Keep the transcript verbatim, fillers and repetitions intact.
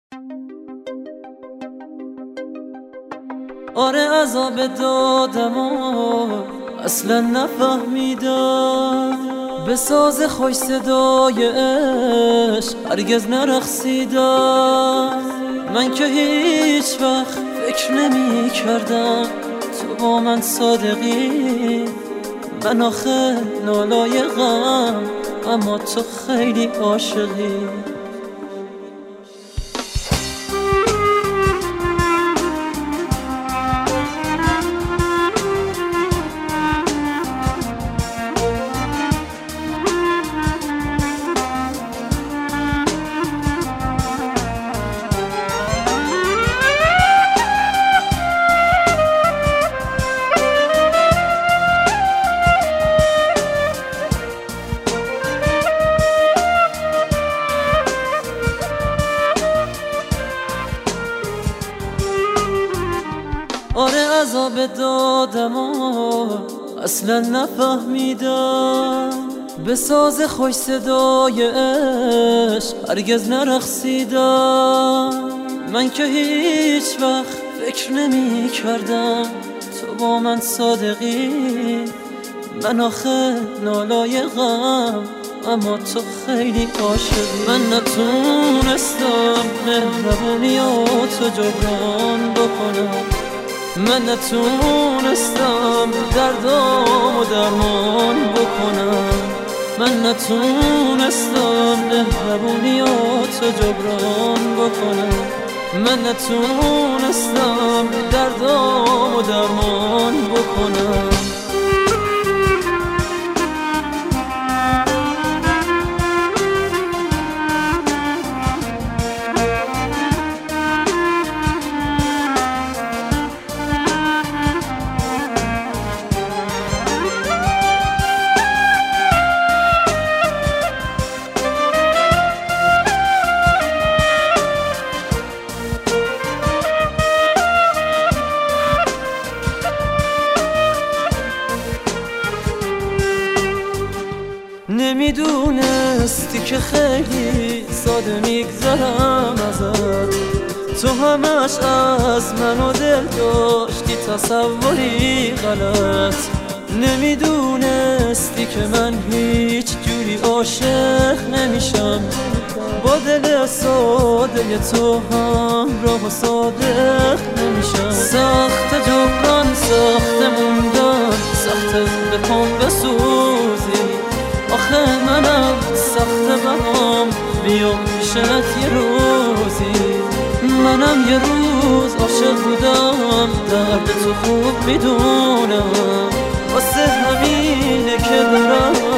آره عذاب دادم و اصلا نفهمیدم، به ساز خوش صدای عشق هرگز نرقصیدم. من که هیچ وقت فکر نمی کردم تو با من صادقی، من آخه نالایقم اما تو خیلی عاشقی. آره عذاب دادم و اصلا نفهمیدم، به ساز خوش صدای عشق هرگز نرقصیدم. من که هیچ وقت فکر نمی کردم تو با من صادقی، من آخه نالایقم اما تو خیلی عاشقی. من نتونستم مهربونیاتو جبران بکنم، من نتونستم دردامو درمان بکنم، من نتونستم مهربونیاتو جبران بکنم، من نتونستم دردامو درمان بکنم. نمیدونستی که خیلی ساده میگذرم ازت، تو همش از من و دل داشتی تصوری غلط. نمیدونستی که من هیچ جوری عاشق نمیشم، با دل ساده تو هم راه و صادق نمیشم. سخت جبران، سخت موندن، سخت به پام بسوزی، آخه منم سخت برام بیام پیشت یه روزی. منم یه روز عاشق بودم، درد تو خوب میدونم، واسه همینه که دارم